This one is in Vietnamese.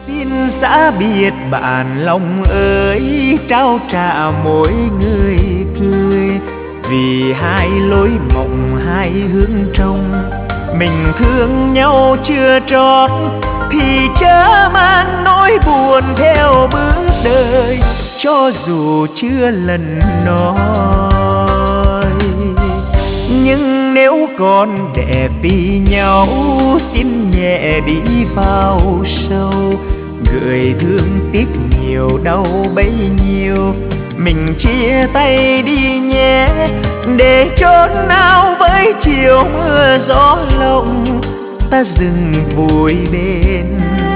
Xin xã biệt bạn lòng ơi, trao trả mỗi người cười. Vì hai lối mộng hai hướng trong, mình thương nhau chưa trót thì chớ mang nỗi buồn theo bước đời, cho dù chưa lần nói. Nhưng nếu còn đẹp vì nhau, xin nhẹ đi vào sâu, gửi thương tiếc nhiều đau bấy nhiêu. Mình chia tay đi nhé, để chốn nào với chiều mưa gió lộng, ta dừng vùi bên